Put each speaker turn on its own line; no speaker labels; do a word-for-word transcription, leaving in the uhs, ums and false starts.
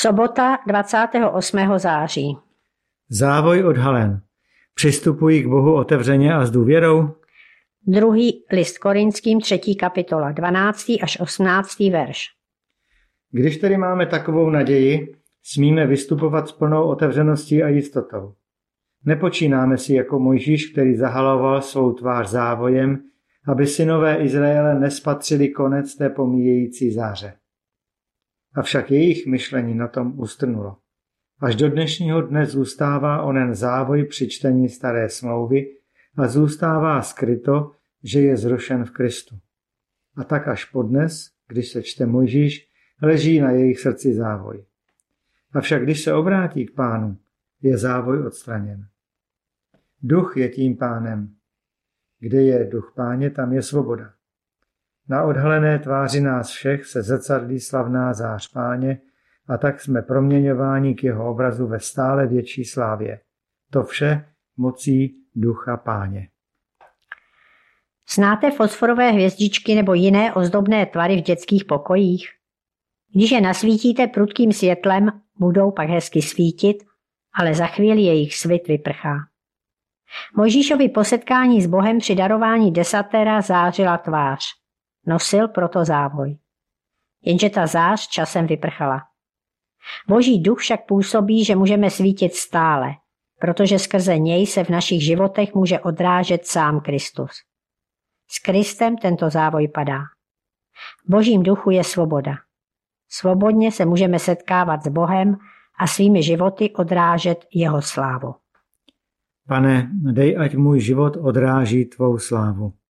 Sobota dvacátého osmého září.
Závoj odhalen. Přistupují k Bohu otevřeně a s důvěrou?
Druhý list Korinským, třetí kapitola, dvanáctý až osmnáctý verš.
Když tedy máme takovou naději, smíme vystupovat s plnou otevřeností a jistotou. Nepočínáme si jako Mojžíš, který zahaloval svou tvář závojem, aby synové Izraele nespatřili konec té pomíjející záře. Avšak jejich myšlení na tom ustrnulo. Až do dnešního dne zůstává onen závoj při čtení staré smlouvy a zůstává skryto, že je zrušen v Kristu. A tak až podnes, když se čte Mojžíš, leží na jejich srdci závoj. Avšak když se obrátí k Pánu, je závoj odstraněn. Duch je tím Pánem. Kde je duch Páně, tam je svoboda. Na odhalené tváři nás všech se zrcadlí slavná zář Páně a tak jsme proměňováni k jeho obrazu ve stále větší slávě. To vše mocí ducha Páně.
Znáte fosforové hvězdičky nebo jiné ozdobné tvary v dětských pokojích? Když je nasvítíte prudkým světlem, budou pak hezky svítit, ale za chvíli jejich svit vyprchá. Mojžíšovi po setkání s Bohem při darování desatera zářila tvář. Nosil proto závoj. Jenže ta zář časem vyprchala. Boží duch však působí, že můžeme svítit stále, protože skrze něj se v našich životech může odrážet sám Kristus. S Kristem tento závoj padá. V Božím duchu je svoboda. Svobodně se můžeme setkávat s Bohem a svými životy odrážet jeho slávu.
Pane, dej, ať můj život odráží tvou slávu.